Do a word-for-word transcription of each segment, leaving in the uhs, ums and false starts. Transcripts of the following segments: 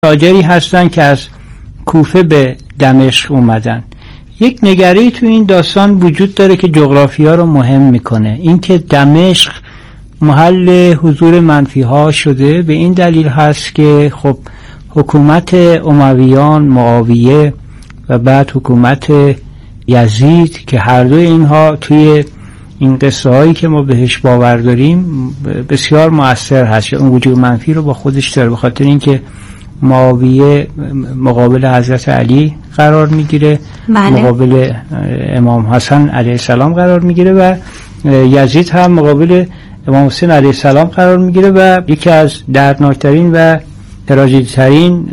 تاجری هستن که از کوفه به دمشق اومدن. یک نگره‌ای تو این داستان وجود داره که جغرافیا رو مهم میکنه. اینکه دمشق محل حضور منفی ها شده به این دلیل هست که خب حکومت امویان، معاویه و بعد حکومت یزید که هر دو اینها توی این قصه هایی که ما بهش باور داریم بسیار مؤثر هست. اون وجود منفی رو با خودش داره، به خاطر اینکه معاویه مقابل حضرت علی قرار میگیره، مقابل امام حسن علیه السلام قرار میگیره و یزید هم مقابل امام حسین علیه السلام قرار میگیره و یکی از دردناکترین و تراژدی‌ترین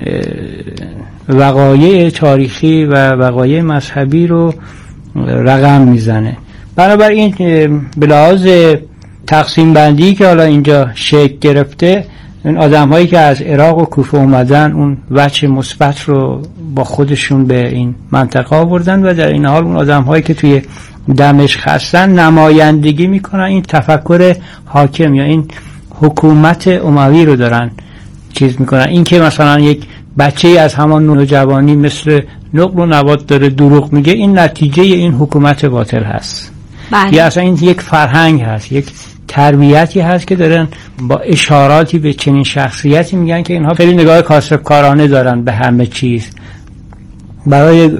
وقایع تاریخی و وقایع مذهبی رو رقم میزنه. بنابراین به لحاظ تقسیم بندی که حالا اینجا شکل گرفته، این آدم هایی که از عراق و کوفه اومدن اون وجه مثبت رو با خودشون به این منطقه آوردن و در این حال اون آدم هایی که توی دمشق هستن نمایندگی میکنن این تفکر حاکم یا این حکومت اموی رو دارن چیز میکنن. این که مثلا یک بچه از همان نوجوانی مثل نقل و نبات داره دروغ میگه، این نتیجه این حکومت باطل هست. بله. یا اصلا این یک فرهنگ هست، یک تربیتی هست که دارن با اشاراتی به چنین شخصیتی میگن که اینها خیلی نگاه کاسبکارانه دارن به همه چیز، برای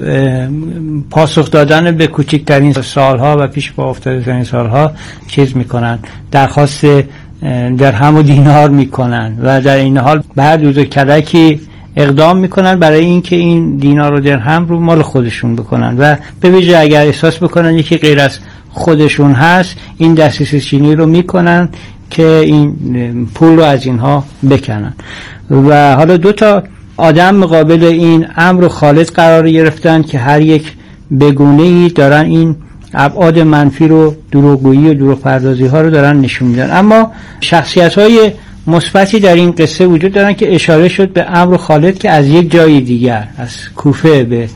پاسخ دادن به کوچکترین سالها و پیش با افتادن سالها چیز میکنن، درخواست درهم و دینار میکنن و در این حال بعد دو کلکی اقدام میکنن برای اینکه این دینار و درهم رو مال خودشون بکنن و به ویژه اگر احساس بکنن یکی غیر از خودشون هست این دسترسی چینی رو میکنن که این پول رو از اینها بکنن. و حالا دو تا آدم مقابل این امر و خالد قرار گرفتن که هر یک بگونه‌ای دارن این ابعاد منفی رو، دروغگویی و دروغ پردازی ها رو دارن نشون میدن. اما شخصیت های مثبتی در این قصه وجود دارن که اشاره شد به امر و خالد که از یک جای دیگر از کوفه به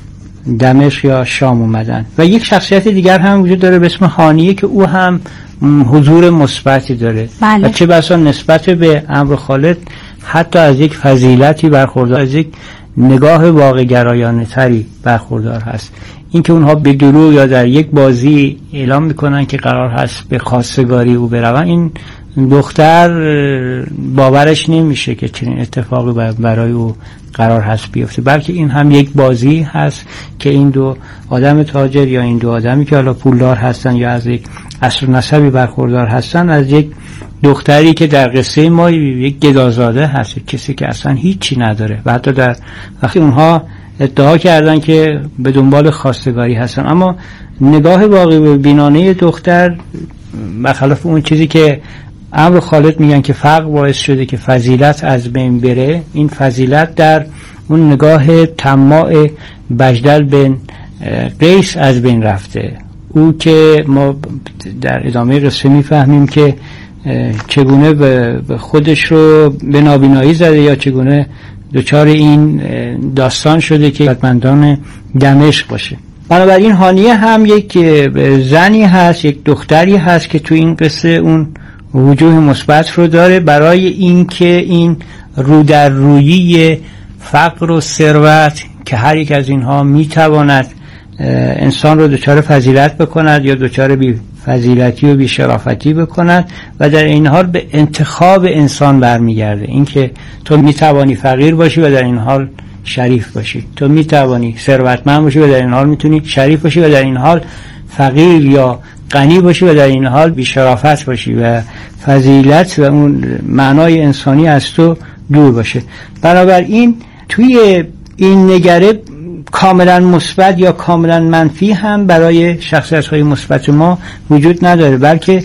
دمشق یا شام اومدن و یک شخصیت دیگر هم وجود داره به اسم هانیه که او هم حضور مثبتی داره. بله. و چه بسا نسبت به امر و خالد حتی از یک فضیلتی برخوردار، از یک نگاه واقع گرایانه تری برخوردار هست. اینکه اونها به دروغ یا در یک بازی اعلام میکنن که قرار هست به خواستگاری او برون، این دختر باورش نمیشه که چنین اتفاقی برای او قرار هست بیفته، بلکه این هم یک بازی هست که این دو آدم تاجر یا این دو آدمی که حالا پولدار هستن یا از یک اصل نسبی برخوردار هستن از یک دختری که در قصه ما یک گدازاده هست، کسی که اصلا هیچی نداره و حتی در وقتی اونها ادعا کردن که به دنبال خواستگاری هستن، اما نگاه واقعی بینانه دختر برخلاف اون چیزی که امر خالد میگن که فقر باعث شده که فضیلت از بین بره، این فضیلت در اون نگاه طماع بجدل بن قیس از بین رفته. او که ما در ادامه قصه میفهمیم که چگونه به خودش رو به نابینایی زده یا چگونه دچار این داستان شده که خدمتمندان دمشق باشه. بنابراین هانیه هم یک زنی هست، یک دختری هست که تو این قصه اون وجوه مثبت رو داره برای اینکه این رو در رویی فقر و ثروت که هر یک از اینها میتواند انسان رو دچار فضیلت بکند یا دچار بی فضیلتی و بی شرافتی بکند و در این حال به انتخاب انسان برمیگرده. اینکه تو میتوانی فقیر باشی و در این حال شریف باشی، تو میتوانی ثروتمند باشی و در این حال میتونی شریف باشی و در این حال فقیر یا غنی باشی و در این حال بی شرافت باشی و فضیلت و اون معنای انسانی از تو دور باشه. بنابراین توی این نگره کاملا مثبت یا کاملا منفی هم برای شخصیت‌های مثبت ما وجود نداره، بلکه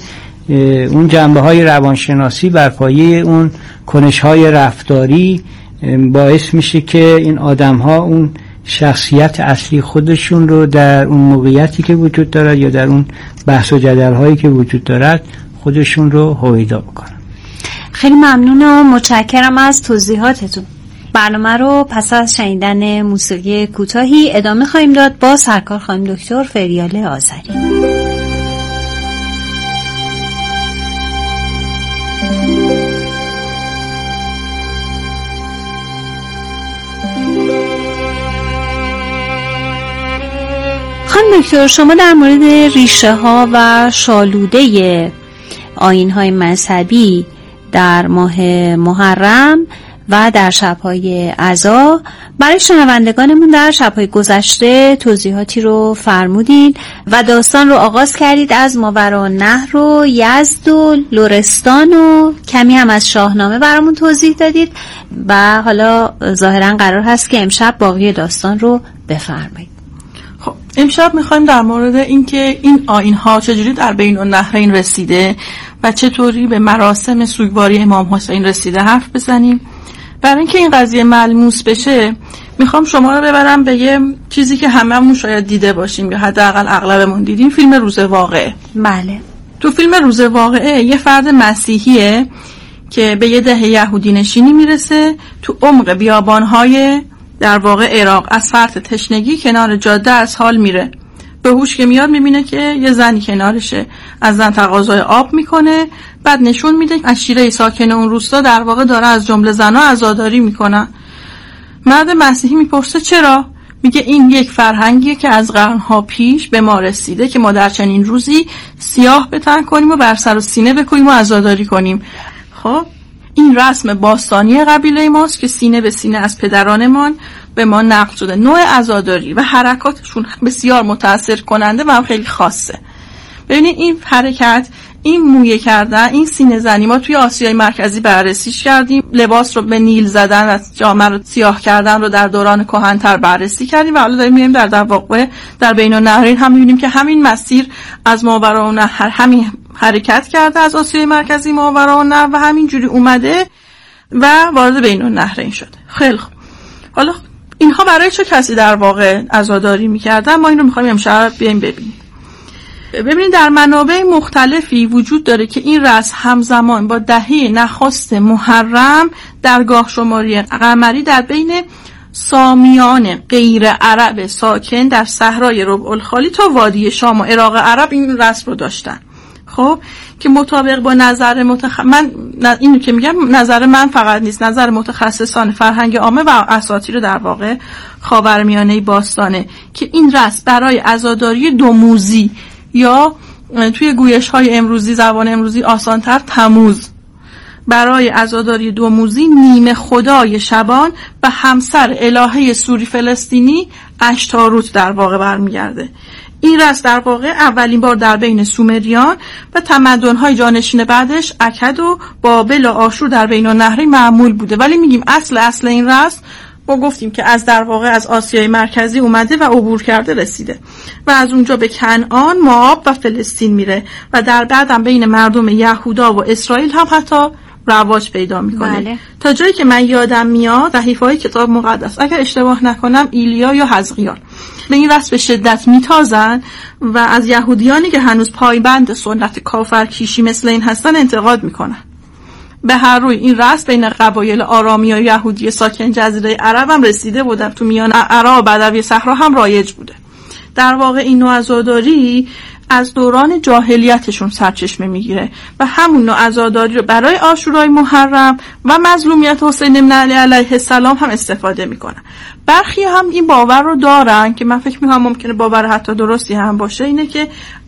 اون جنبه‌های روانشناسی بر پایه اون کنش‌های رفتاری باعث میشه که این آدم‌ها اون شخصیت اصلی خودشون رو در اون موقعیتی که وجود دارد یا در اون بحث و جدل‌هایی که وجود دارد خودشون رو هویدا بکنن. خیلی ممنونم و متشکرم از توضیحاتتون. برنامه رو پس از شنیدن موسیقی کوتاهی ادامه خواهیم داد با سرکار خانم دکتر فریال آذری. خانم دکتر، شما در مورد ریشه ها و شالوده آیین های مذهبی در ماه محرم و در شب‌های عزا برای شنوندگانمون در شب‌های گذشته توضیحاتی رو فرمودید و داستان رو آغاز کردید از ماوراءالنهر و یزد و لرستان و کمی هم از شاهنامه برامون توضیح دادید و حالا ظاهراً قرار هست که امشب باقی داستان رو بفرمایید. خب امشب میخوایم در مورد اینکه این آیین‌ها چجوری در بین النهرین رسیده و چطوری به مراسم سوگواری امام حسین رسیده حرف بزنیم. برای اینکه این قضیه ملموس بشه میخوام شما رو ببرم به یه چیزی که هممون شاید دیده باشیم یا حداقل اغلبمون دیدیم، فیلم روز واقعه. بله. تو فیلم روز واقعه یه فرد مسیحیه که به یه ده یهودی نشینی میرسه تو عمق بیابان‌های در واقع عراق، از فرط تشنگی کنار جاده از حال میره. به هوش که میاد میبینه که یه زنی کنارشه، از زن تقاضای آب میکنه، بعد نشون میده از شیره ساکن اون روستا در واقع داره از جمله زنا عزاداری میکنن. مرد مسیحی میپرسه چرا؟ میگه این یک فرهنگیه که از قرنها پیش به ما رسیده که ما در چنین روزی سیاه به تن کنیم و بر سر و سینه بکنیم و عزاداری کنیم. خب این رسم باستانی قبیله ماست که سینه به سینه از پدرانمان به ما نقل شده. نوع عزاداری و حرکاتشون بسیار متاثر کننده و خیلی خاصه. ببینید این حرکت، این مویه کردن، این سینه زنی ما توی آسیای مرکزی بررسیش کردیم. لباس رو به نیل زدن و جامعه رو سیاه کردن رو در دوران کهن‌تر بررسی کردیم و حالا داریم می‌بینیم در در واقع در بین النهرین هم می‌بینیم که همین مسیر از ماوراءالنهر همین حرکت کرده، از آسیای مرکزی ماوراءالنهر و همینجوری اومده و وارد بین النهرین شده. خیلی خوب. حالا اینها برای چه کسی در واقع عزاداری می‌کردن؟ ما این رو می‌خوایم امشب بیایم ببینیم. ببینید در منابع مختلفی وجود داره که این رسم همزمان با دهه نخست محرم در گاه شماری قمری در بین سامیان غیر عرب ساکن در صحرای ربع الخالی تا وادی شام و عراق عرب این رسم رو داشتن. خب که مطابق با نظر متخ... من اینو که میگم نظر من فقط نیست، نظر متخصصان فرهنگ عامه و اساطیر در واقع خاورمیانه باستانه که این رسم برای عزاداری دوموزی یا توی گویش‌های امروزی زبان امروزی آسان‌تر تموز، برای عزاداری دوموزی نیمه خدای شبان و همسر الهه سوری فلسطینی اشتاروت در واقع برمیگرده. این رسم در واقع اولین بار در بین سومریان و تمدن‌های جانشین بعدش اکد و بابل و آشور در بین النهرین معمول بوده، ولی میگیم اصل اصل این رسم ما گفتیم که از در واقع از آسیای مرکزی اومده و عبور کرده رسیده و از اونجا به کنعان، موآب و فلسطین میره و در بعدم بین مردم یهودا و اسرائیل هم حتی رواج پیدا میکنه. بله. تا جایی که من یادم میاد صحیفه‌های کتاب مقدس، اگر اشتباه نکنم ایلیا یا حزقیال، به این رسم به شدت میتازن و از یهودیانی که هنوز پایبند سنت کافر کیشی مثل این هستن انتقاد میکنن. به هر روی این رسم بین قبایل آرامی و یهودی ساکن جزیره عرب هم رسیده بوده، تو میان عرب و بدوی صحرا هم رایج بوده. در واقع این نوع عزاداری از دوران جاهلیتشون سرچشمه میگیره و همون نوع عزاداری رو برای عاشورای محرم و مظلومیت حسین بن علی علیه السلام هم استفاده میکنن. برخی هم این باور رو دارن که من فکر میکنم ممکنه باور حتی درستی هم باشه، اینه که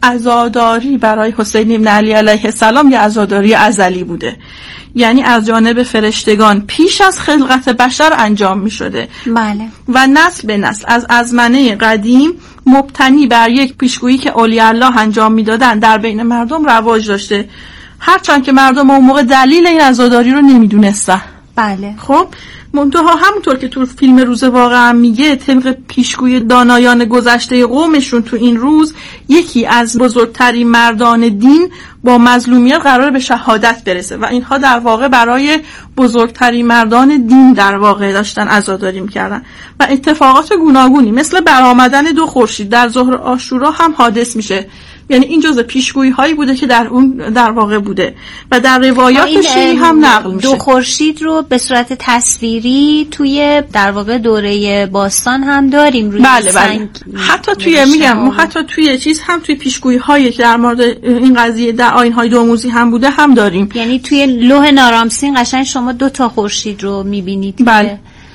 عزاداری برای حسین بن علی علیه السلام یه عزاداری ازلی بوده، یعنی از جانب فرشتگان پیش از خلقت بشر انجام می شده. بله. و نسل به نسل از ازمنه قدیم مبتنی بر یک پیشگویی که اولیاء الله انجام می دادن در بین مردم رواج داشته، هرچند که مردم اون موقع دلیل این عزاداری رو نمی دونستن. بله. خب منتها همونطور که تو فیلم روز واقعه هم میگه طبق پیشگوی دانایان گذشته قومشون تو این روز یکی از بزرگترین مردان دین با مظلومیت قرار به شهادت برسه و اینها در واقع برای بزرگترین مردان دین در واقع داشتن عزاداری میکردن و اتفاقات گوناگونی مثل برآمدن دو خورشید در ظهر عاشورا هم حادث میشه. یعنی این جزء پیشگویی هایی بوده که در اون در واقع بوده و در روایات شیعی هم نقل میشه. دو خورشید رو به صورت تصویری توی در واقع دوره باستان هم داریم روی بله بله. حتی توی میگم حتی توی چیز هم توی پیشگویی هایی که در مورد این قضیه در آیین های دوموزی هم بوده هم داریم. یعنی توی لوح نارامسین قشنگ شما دو تا خورشید رو میبینید. بله.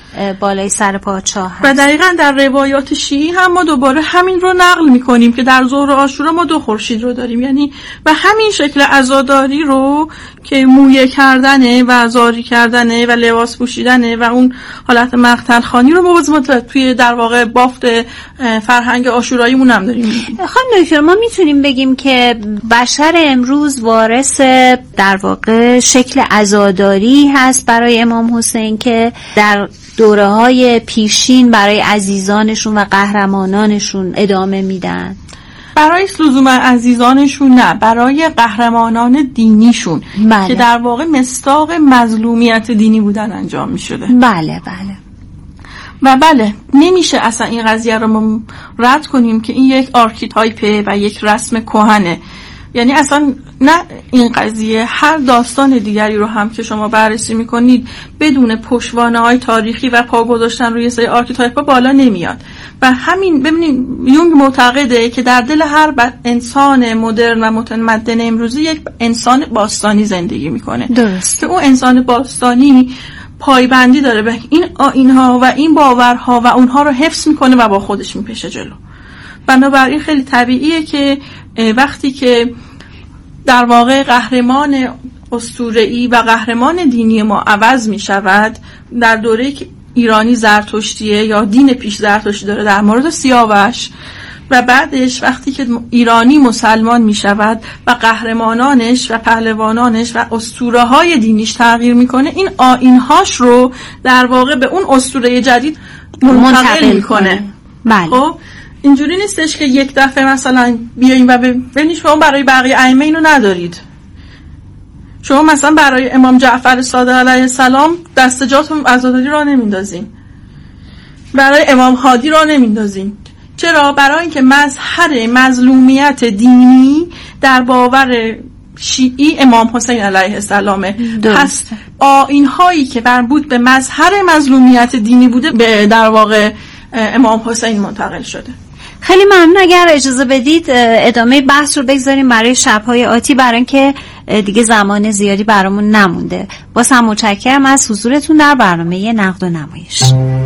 بالای سر پادشاه هست. و دقیقاً در روایات شیعی هم ما دوباره همین رو نقل میکنیم که در ظهر عاشورا ما دو خورشید رو داریم، یعنی و همین شکل عزاداری رو که مویه کردنه و زاری کردنه و لباس پوشیدنه و اون حالت مقتل خوانی رو ما توی در واقع بافت فرهنگ عاشوراییمون هم داریم. خانم دکتر، ما میتونیم بگیم که بشر امروز وارث در واقع شکل عزاداری هست برای امام حسین که در دوره‌های پیشین برای عزیزانشون و قهرمانانشون ادامه میدن؟ برای لزوما عزیزانشون نه، برای قهرمانان دینیشون. بله. که در واقع مصداق مظلومیت دینی بودن انجام میشده. بله بله. و بله نمیشه اصلا این قضیه رو ما رد کنیم که این یک آرکیتایپه و یک رسم کهنه. یعنی اصلا نه این قضیه، هر داستان دیگری رو هم که شما بررسی میکنید بدون پشتوانه‌های تاریخی و پا گذاشتن روی سری آرکیتایپ‌ها بالا نمیاد. و همین ببینید یونگ معتقده که در دل هر انسان مدرن و متمدن امروزی یک انسان باستانی زندگی میکنه. درست. که اون انسان باستانی پایبندی داره به این آیین‌ها و این باورها و اونها رو حفظ میکنه و با خودش میپشه جلو. بنابراین خیلی طبیعیه که وقتی که در واقع قهرمان اسطوره‌ای و قهرمان دینی ما عوض می شود، در دوره که ایرانی زرتشتیه یا دین پیش زرتشتی داره در مورد سیاوش، و بعدش وقتی که ایرانی مسلمان می شود و قهرمانانش و پهلوانانش و اسطوره‌های دینیش تغییر میکنه، این آیین‌هاش رو در واقع به اون اسطوره جدید منتقل میکنه. بله. خب اینجوری نیستش که یک دفعه مثلا بیاییم و ببینید شما برای بقیه ائمه اینو ندارید. شما مثلا برای امام جعفر صادق علیه السلام دستجاتون عزاداری را نمیندازین، برای امام هادی را نمیندازین. چرا؟ برای اینکه مظهر مظلومیت دینی در باور شیعی امام حسین علیه السلامه. پس آیین‌هایی که مربوط به مظهر مظلومیت دینی بوده به در واقع امام حسین منتقل شده. خیلی ممنون. اگر اجازه بدید ادامه بحث رو بگذاریم برای شب‌های آتی، برای اینکه دیگه زمان زیادی برامون نمونده. باز هم متشکرم از حضورتون در برنامه نقد و نمایش.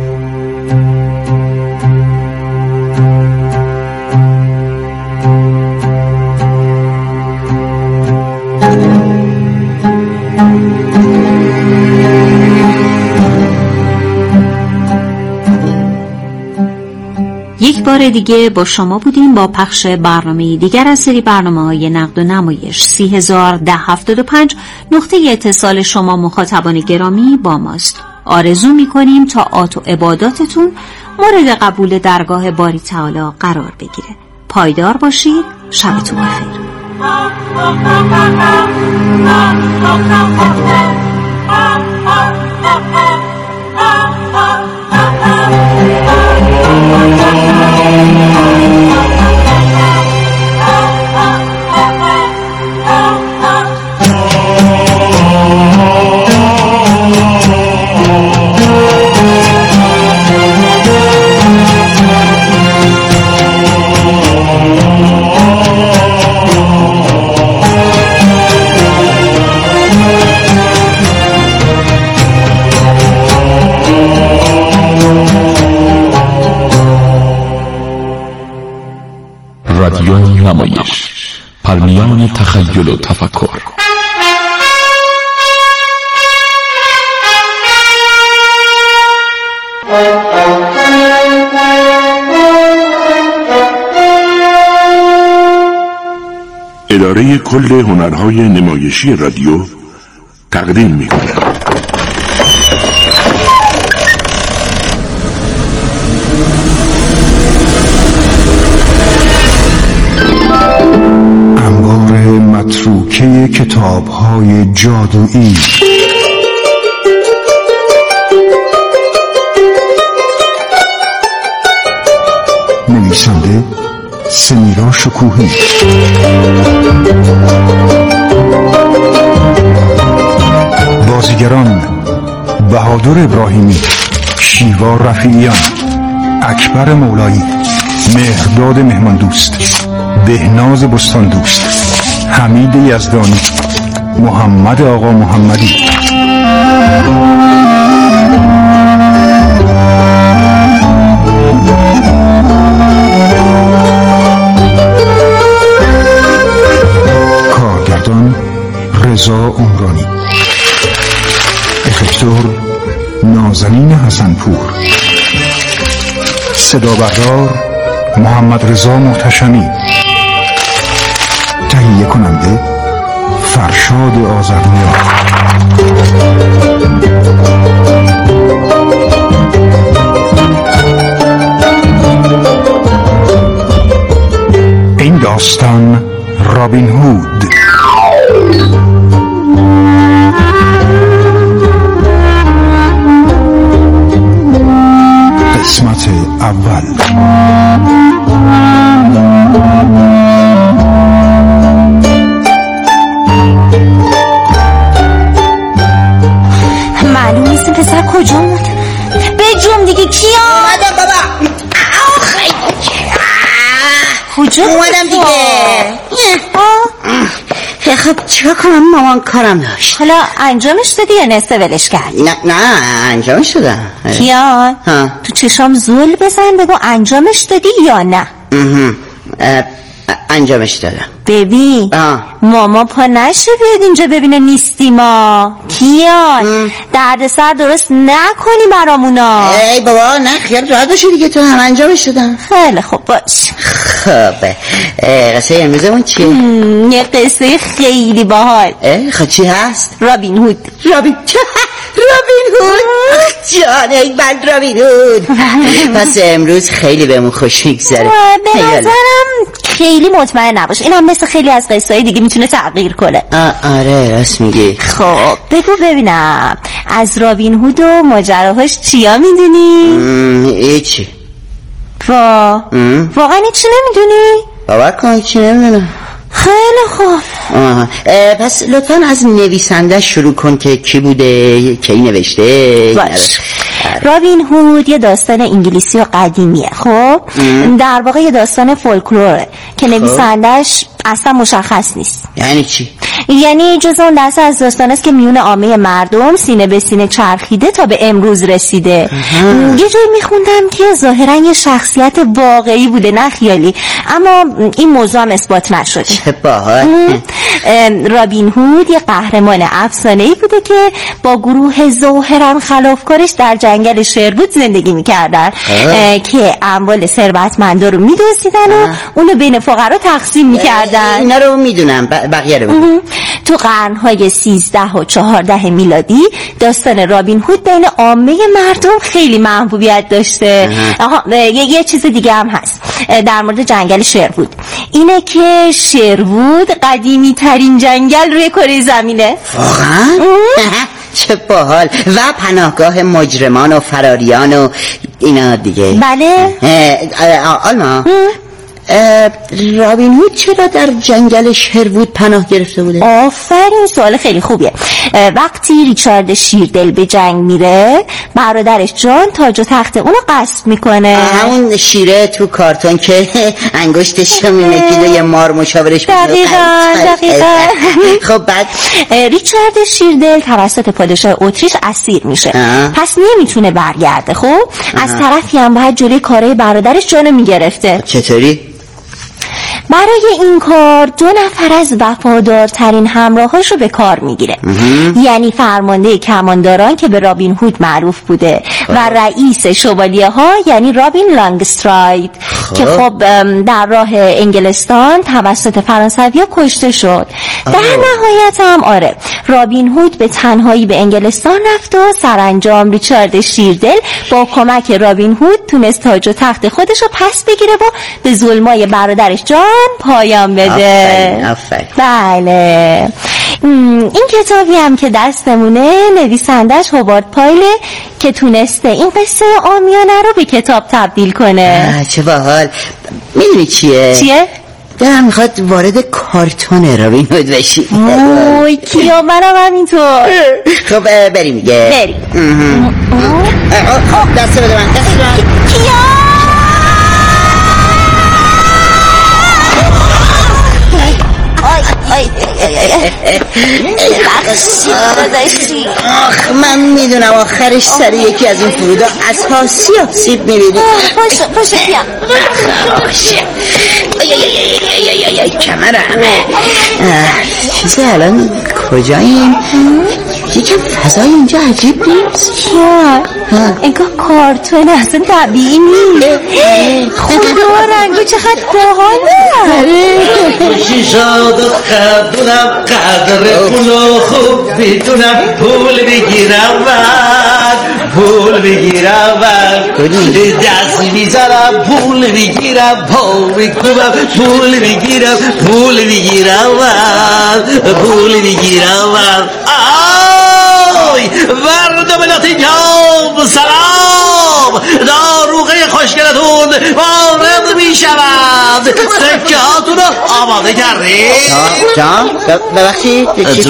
یک بار دیگه با شما بودیم با پخش برنامه دیگر از سری برنامه‌های نقد و نمایش. سی هزار ده هفتاد و پنج نقطه اتصال شما مخاطبان گرامی با ماست. آرزو می‌کنیم تا آت و عباداتتون مورد قبول درگاه باری تعالی قرار بگیره. پایدار باشید. شبتون بخیر. رادیو نمایش، پرمیان تخیل و تفکر. اداره کل هنرهای نمایشی رادیو تقدیم می‌کند. متروکه کتاب‌های جادویی. نویسنده سمیرا شکوهی. بازیگران بهادر ابراهیمی، شیوا رفیعیان، اکبر مولایی، مهرداد مهماندوست، بهناز بستان دوست، حمید یزدانی، محمد آقا محمدی. حسنپور، صدا بردار محمد رضا محتشمی، تهیه کننده فرشاد آذرنیا. این داستان رابین هود. قسمت اول. معلوم نیست این پسر کجا بود. بجوم دیگه. کیا اومدم بابا. کجا اومدم دیگه. خب چرا کنم؟ مامان کارم داشت. حالا انجامش دادی یا نصف ولش کردی؟ نه نه انجامش دادم. کیان تو چشام زل بزن بگو انجامش دادی یا نه. انجامش دادم. ببین ماما پا نشه بیاد اینجا ببینه نیستی ما. کیان درد سر درست نکنی برامونا. ای بابا نه خیال راحت باشه دیگه، تو هم انجامش دادم. خیلی خوب باش. خب قصه امروزمون چیه؟ یه قصه خیلی باحال. خب چی هست؟ رابین هود. رابین رابین هود جان ای بند رابین هود. پس امروز خیلی بهمون خوش میگذره. به نظرم خیلی مطمئن نباش، این هم مثل خیلی از قصه های دیگه میتونه تغییر کنه. آره راست میگی. خب بگو ببینم از رابین هود و ماجراهاش چیا میدونی؟ ایچی. وا واقعا چی نمیدونی؟ باور کن چی نمیدونم. خیلی خوب. پس لطفا از نویسنده شروع کن که کی بوده، کی نوشته. باش. رابین هود یه داستان انگلیسی و قدیمیه. خب در واقع یه داستان فولکلوره که نویسندش اصلا مشخص نیست. یعنی چی؟ یعنی جز اون دسته از داستان است که میون عامه مردم سینه به سینه چرخیده تا به امروز رسیده. یه جایی میخوندم که ظاهرا یه شخصیت واقعی بوده نه خیالی، اما این موضوع هم اثبات نشده. چه باحال. رابین هود یه قهرمان افسانه‌ای بوده که با گروه ظاهرا خلافکارش در جنگل شروود زندگی میکردن که اموال ثروتمندا رو میدزدیدن و اونو بین فقرا تقسیم میکردن. اینا رو میدونم، بقیه رو میدونم. تو قرنهای سیزده و چهارده میلادی داستان رابین هود بین عامه مردم خیلی محبوبیت داشته. آها یه, یه چیز دیگه هم هست در مورد جنگل شروود، اینه که شروود قدیمی ترین جنگل روی کره زمینه. واقعا؟ چه باحال. و پناهگاه مجرمان و فراریان و اینا دیگه. بله. آلما رابین هود چرا در جنگل شروود پناه گرفته بوده؟ آفرین، سوال خیلی خوبیه. وقتی ریچارد شیردل به جنگ میره برادرش جان تاج و تخت اونو غصب میکنه. همون شیره تو کارتون که انگشتش رو میمکید و یه مار مشاورش میده. دقیقا دقیقا. خب بعد ریچارد شیردل توسط پادشاه اتریش اسیر میشه. پس نمیتونه برگرده. خب از طرفی هم باید جلوی کارهای برادرش جانو میگرفته. چطوری؟ برای این کار دو نفر از وفادارترین همراهاش رو به کار میگیره. یعنی فرمانده کمانداران که به رابین هود معروف بوده و رئیس شوالیه ها یعنی رابین لانگستراید که خب در راه انگلستان توسط فرانسویا کشته شد. در نهایت هم آره رابین هود به تنهایی به انگلستان رفت و سرانجام ریچارد شیردل با کمک رابین هود تونست تاج و تخت خودش رو پس بگیره و به ظلمای برادرش جان پایان بده. آفرین آفرین. بله این کتابی هم که دستمونه نویسندش هوارد پایله که تونسته این قصه عامیانه رو به کتاب تبدیل کنه. چه باحال. میدونی چیه؟ چیه؟ دلم میخواد وارد کارتون رابین هود بشی. اوی کیا منم همینطور. خب بریم دیگه. بریم. دست بده من دست بده من. کیا آخ من میدونم آخرش سر یکی از این فرودا اساسی آسیب میبینی. باشه باشه بیام. باشه کمرم چیزه الان کجاییم؟ یکم فضای اینجا عجیب نیست؟ چرا؟ انگاه کارتون اصلا طبیعی نیست. خدا رنگو چقدر باحاله. شیشاد و خدونم قدر پولو خوب بیتونم پول بگیرم من پول بگیرم من دست میزنم پول بگیرم پا میکنم پول بگیرم پول بگیرم من پول بگیرم من آی مردم لاتینیام سلام داروغه خوشگلتون وارد می شود سکه هاتون رو آماده کردید جان ببخشید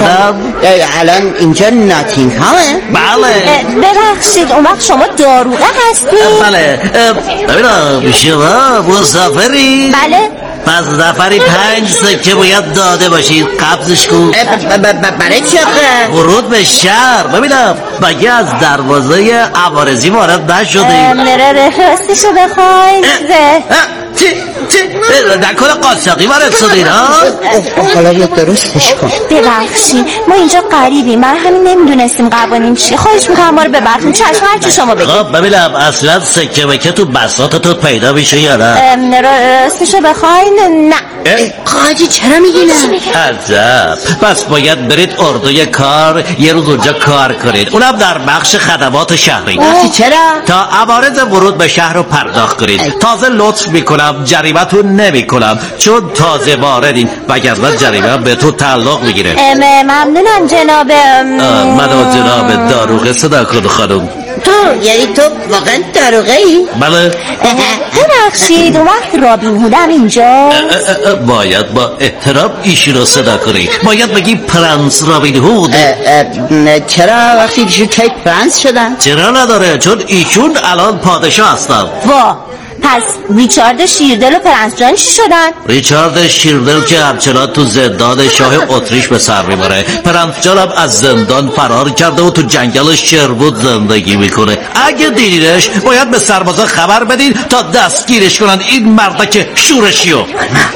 الان اینجا ناتینگهامه؟ بله ببخشید اون وقت شما داروغه هستید؟ بله ببینم شما مسافری؟ بله پس نفری پنج سکه باید داده باشید قبضش کن برای چی آخه؟ ورود به شهر ببینم مگه از دروازه عوارضی وارد نشدید راستشو بخواید چی؟ چی؟ نکنه قاچاقی وارد شدید ها؟ حالا بیا درستش کن ببخشید ما اینجا غریبیم من همین نمیدونستیم قوانین چیه خواهش میکنم ما رو ببخشید چشم هرچی شما بگید خب ببینم اصلا سکه مکه تو بساطتون پیدا میشه یا نه؟ راستشو بخواید نه قاجی چرا میگی نه؟ عجب پس باید برید اردوی کار یه روز اونجا کار کنید اونم در بخش خدمات شهری چرا؟ تا عوارض ورود به شهر رو پرداخت کنید تازه لطف میکنم جریمتون نمی کنم چون تازه واردین وگرنه جریمه به تو تعلق میگیره ممنونم جناب منو جناب داروغه صدا کن خانم تو یعنی تو واقعا داروغه ای؟ بله ببخشید اون وقت رابین هودم اینجا باید با احترام ایشون رو صدا کنی باید بگی پرنس رابین هود چرا وقتی ایشون کی پرنس شدن؟ چرا نداره چون ایشون الان پادشاه هستن وا پس ریچارد شیردل و پرنس جان چی شدن؟ ریچارد شیردل که همچنان تو زندان شاه اتریش به سر میبره پرنس جان هم از زندان فرار کرده و تو جنگل شربود زندگی میکنه اگه دیدینش باید به سربازا خبر بدین تا دستگیرش کنن این مردک شورشیو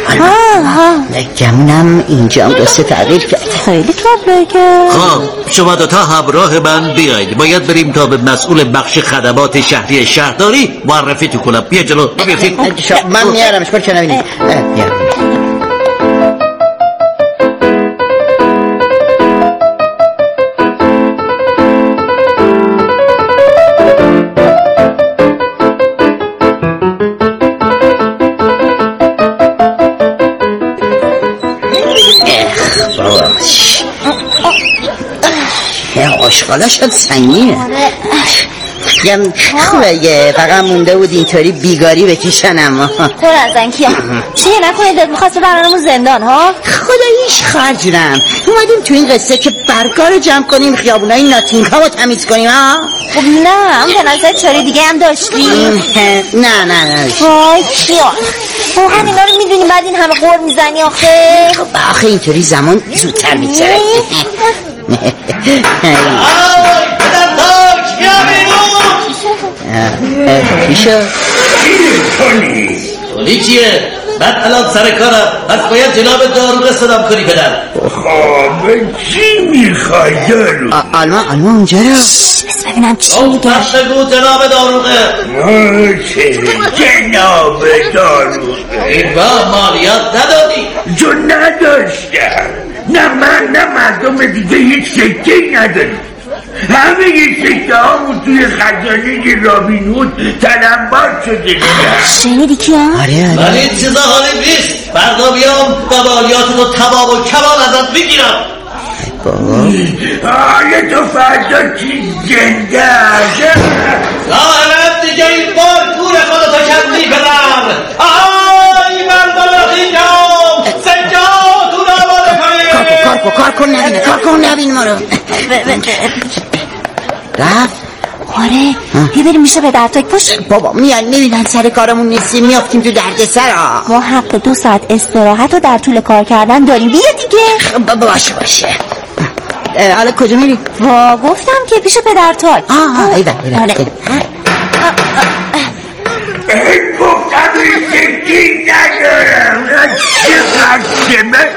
گمونم اینجا هم قصه تغییر کرد خیلی طبعه که خب شما دوتا همراه من بیایید باید بریم تا به مسئول بخش خدمات شهری شهرداری معرفی تو کنم بیا جلو من میارمش برو چه نبینی آشغالاش هم سنگینه خیلی خوبه فقط مونده بود اینطوری بیگاری بکشن اما خور از انکیا چه نکنید داد میخواست برانمون زندان ها خداییش خرجونم اومدیم تو این قصه که برگار رو جمع کنیم خیابونای ناتینگ ها رو تمیز کنیم ها خب نه هم به نظر چاره دیگه هم داشتی نه نه نه وای کیا واقعا اینا رو میدونی بعد این همه قور میزنی آخه خب آخه اینطوری زمان زودتر میگذره چی شد؟ تولی چیه؟ من الان سر کارم پس باید جناب داروغه صدام کنی بدن خب چی میخوای دارو؟ آلمان آلمان اونجا رو ببینم چی میگه پس بگو جناب داروغه ماشه جناب داروغه این با مالیات ندادی؟ جو نداشتم نه من نه مردم دیگه هیچ سکه‌ای نداریم همه یه سکه هامون توی خزانه رابین هود تنبار شده دیگه شنیدی کیا؟ آره ولی این چیزا حالی نیست فردا بیام و مالیاتو تمام و کمال ازت بگیرم آره تو فردا چی زنده ظاهرا دیگه این بار کور خودتو کم میکنم آی مردم رخیجام سجاتون آماده کنید کار کن کار کن نبینه کار کن نبین ما رو رفت آره یه بریم میشه به درتاک پشت بابا میان میبینن سر کارمون نیستیم میافتیم تو درد سر ها ما حق دو ساعت استراحت رو در طول کار کردن داریم بیا دیگه بابا باشه باشه حالا کجا میری؟ وا گفتم که پیش پدرتاک آه ایوه ایوه آره گفتم این سکی ندارم به من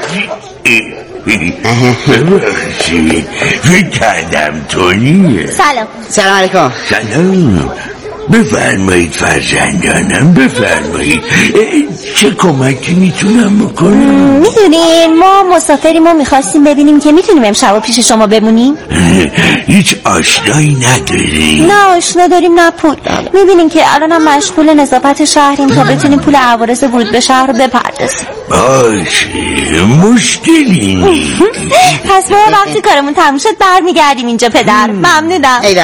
ببخشید فکر کردم تونیه. سلام. سلام علیکم. سلام. بفرمایید فرزندانم، بفرمایید. چه کمکی میتونم بکنم؟ میدونین ما مسافریم و میخواستیم ببینیم که میتونیم امشب پیش شما بمونیم. هیچ آشنایی نداری؟ نه آشنا داریم نه پول. میبینین که الان هم مشغول نظافت شهریم تا بتونیم پول عوارض ورود به شهر رو بپردازیم. باشه مشکلی نیست. پس ما وقتی کارمون تموم شد برمیگردیم اینجا پدر. ممنونم. ایوه.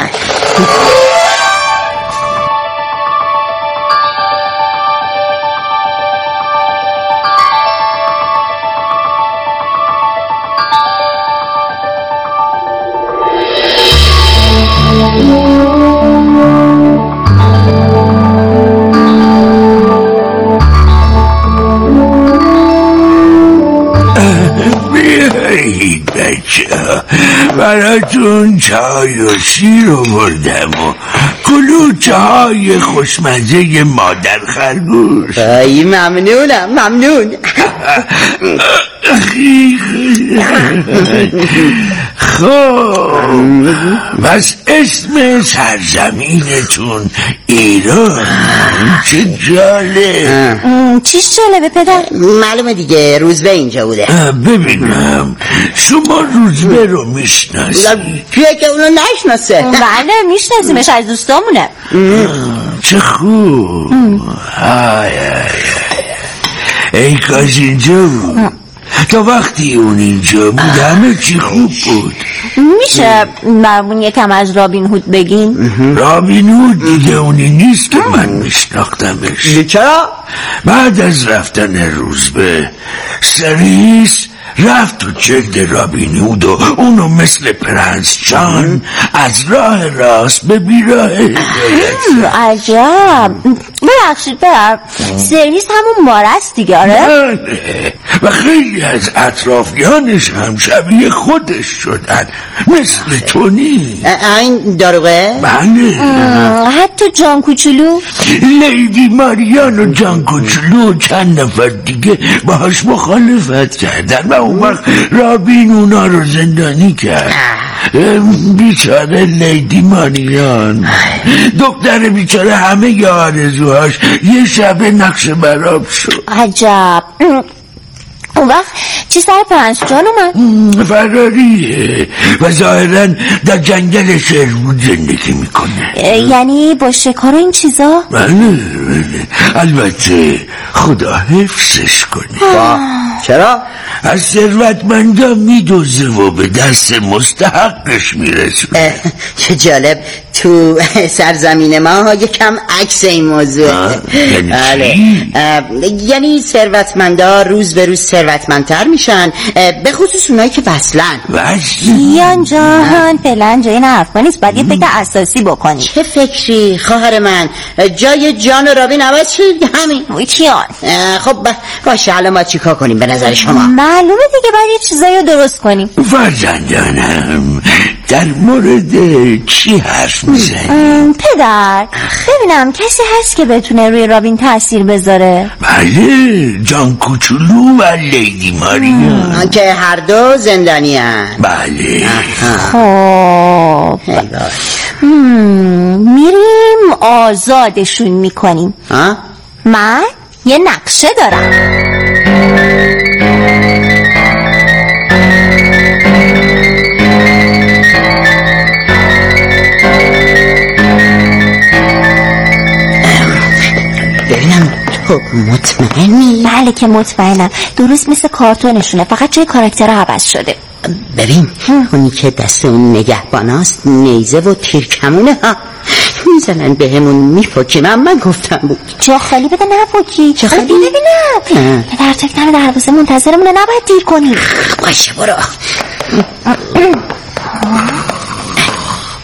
بیایید بچه ها، براتون چای و شیر آوردم و کلوچه های خوشمزه مادر خرگوش. ای ممنونم ممنون. خب بس اسم سرزمینتون ایران. چه جالب. چیش جالبه پدر؟ معلومه دیگه روزبه اینجا بوده. ببینم شما روزبه رو میشناسی؟ کیه که اونو نشناسه؟ بله میشناسیمش، از دوستامونه. چه خوب. آی آی ای کاش اینجا بود. تا وقتی اون اینجا بود همه چی خوب بود. میشه برمون یکم از رابین هود بگین؟ رابین هود دیگه اونی نیست که من میشناختمش. چرا؟ بعد از رفتن روزبه سریس رفت تو جلد رابین هود و اونو مثل پرنس جان از راه راست به بیراه هدایت. عجب. ببخشید برم سریس همون مارست دیگه. آره و خیلی از اطرافیانش هم شبیه خودش شدن، مثل تونی. این داروغه؟ بله. حتی جان کوچولو، لیدی ماریان و جان کوچولو و چند نفر دیگه باهاش مخالفت کردن و اون وقت رابین اونا رو زندانی کرد. بیچاره لیدی ماریان، دختر بیچاره همه ی آرزوهاش یه شب نقش براب شد. عجب. اون وقت چی سر پرنس جان اومد؟ فراریه و ظاهرا در جنگل شیرود زندگی میکنه. یعنی با شکار این چیزا؟ بله بله. البته خدا حفظش کنه. چرا؟ از ثروتمندا میدوزه و به دست مستحقش میرسونه. چه جالب. تو سرزمین ما یکم عکس این موضوع. یعنی یعنی ثروتمندا روز به روز ثروتمندتر میشن، به خصوص اونایی که وصلن. کیان جان فعلا جای این حرفا نیست، باید یه فکر اساسی بکنی. چه فکری خواهر من؟ جای جان و رابین عوض شد همین. وای کیان. خب باشه الان ما چیکار کنیم به نظر شما؟ معلومه دیگه باید یه چیزایی رو درست کنیم. فرزندانم در مورد چی حرف میزنی؟ پدر ببینم کسی هست که بتونه روی رابین تأثیر بذاره؟ بله جان کوچولو و لیدی ماریا که هر دو زندانی هن. بله. خب میریم آزادشون میکنیم. من یه نقشه دارم. ببینم تو مطمئنی؟ بله که مطمئنم، درست مثل کارتونشونه، فقط جای کاراکتر عوض شده. ببین اونی که دست اون نگهباناست نیزه و تیرکمونه ها میزنن به همون میفکیم. من گفتم بود جا خالی بده نفکی. جا خالی ببینم در تکتر دروازه منتظرمونه، نباید دیر کنی. باشه برو.